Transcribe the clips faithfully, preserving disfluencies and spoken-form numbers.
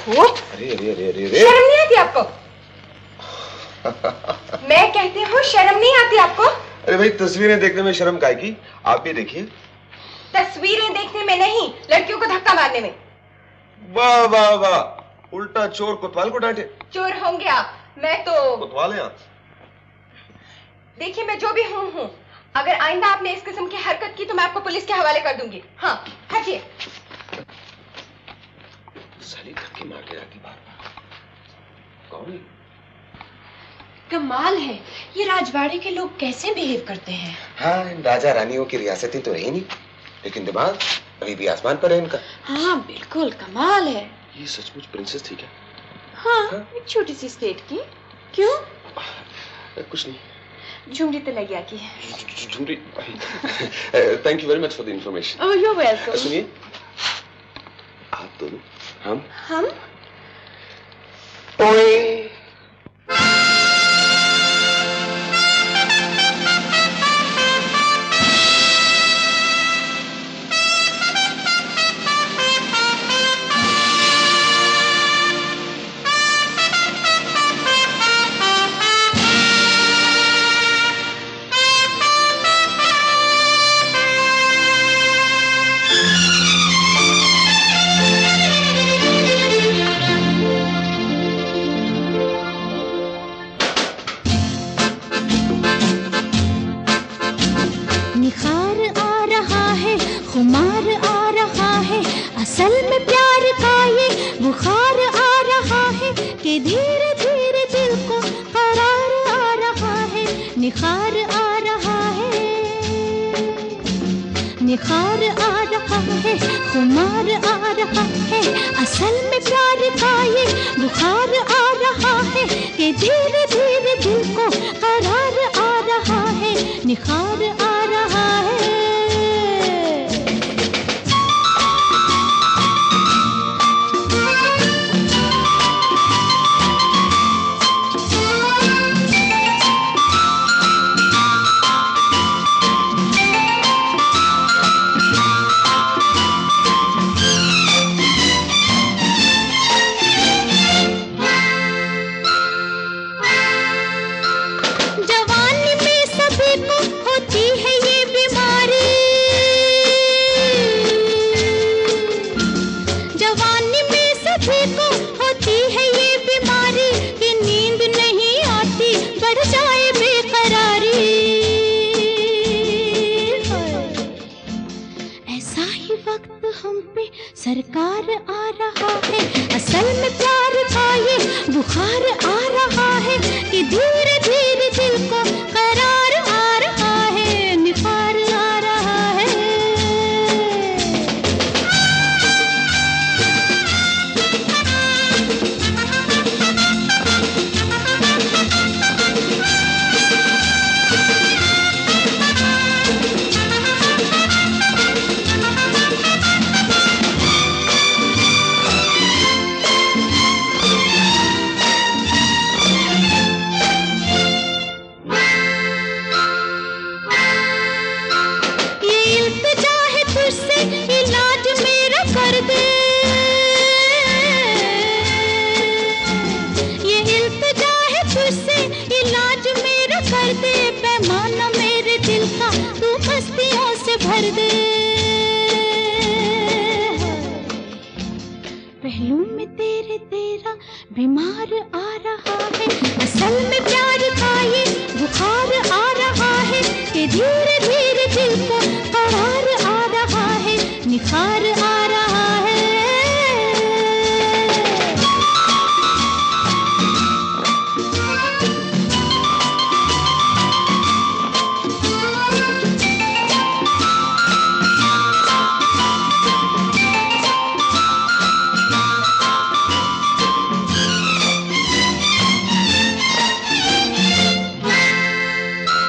ओहो, अरे अरे अरे अरे अरे शर्म नहीं आती आपको? मैं कहती हूँ शर्म नहीं आती आपको? अरे भाई तस्वीरें देखने में शर्म काहे की? आप भी देखिए। तस्वीरें देखने में नहीं, लड़कियों को धक्का मारने में। वाह वाह वाह, उल्टा चोर कोतवाल को डांटे। चोर होंगे आप, मैं तो कोतवाल है आप। देखिए मैं जो भी हूँ हूँ, अगर आइंदा आपने इस किस्म की हरकत की तो मैं आपको पुलिस के हवाले कर दूंगी। हाँ हटिए। साली धक्के मार के आती बार बार। कौन है? कमाल है, ये राजवाड़े के लोग कैसे बिहेव करते हैं। हाँ, इन राजा रानियों की रियासतें तो रही नहीं, लेकिन दिमाग अभी भी आसमान पर है इनका। हाँ बिल्कुल कमाल है। ये सचमुच प्रिंसेस थी क्या? हाँ, हाँ? एक छोटी सी स्टेट की। क्यों? कुछ नहीं। झुमरी तलैया की है। Jhumri. Thank you very much for the information. Oh you welcome. सुनिए, आप दोनों हम हम ओए निखार आ रहा है, खुमार आ रहा है, असल में प्यार का ये बुखार आ रहा है कि धीरे धीरे दिल को करार आ रहा है। निखार आ रहा है, निखार आ रहा है, खुमार आ रहा है, असल में प्यार का ये बुखार आ रहा है कि धीरे धीरे दिल को करार आ रहा है। निखार आ रहा है। जवानी में सभी को होती है ये बीमारी, जवानी में सभी को होती है ये बीमारी कि नींद नहीं आती, बढ़ जाए बेकरारी। ऐसा ही वक्त हम पे सरकार आ रहा है, असल में प्यार का ये बुखार आ रहा है कि धीरे धीरे दिल को करार आ रहा है। निखार आ रहा है। ये इल्तिजा है तुझसे, इलाज मेरा कर दे। ये इल्तिजा है तुझसे, इलाज मेरा कर दे। पैमाना मेरे दिल का तू मस्तियों से भर दे। पहलू में तेरे तेरा बीमार आ रहा है, असल में प्यार का ये बुखार आ रहा है कि धीरे धीरे दिल को करार आ रहा है। निखार आ रहा है।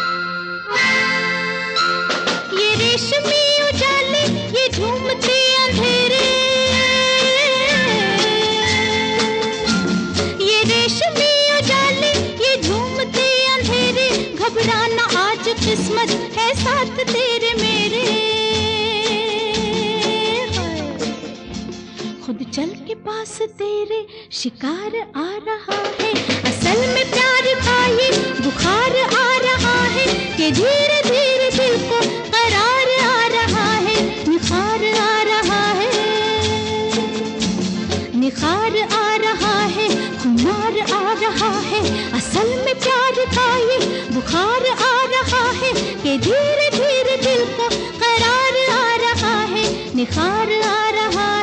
ये रेशमी उजाले, ये झूमते खुद चल के पास तेरे शिकार आ रहा है। असल में प्यार का ये बुखार आ रहा है कि धीरे धीरे दिल को करार आ रहा है, निखार आ रहा है, निखार आ रहा है, खुमार आ रहा है। असल में प्यार का ये बुखार आ रहा है कि धीरे धीरे दिल को करार आ रहा है, निखार आ रहा है।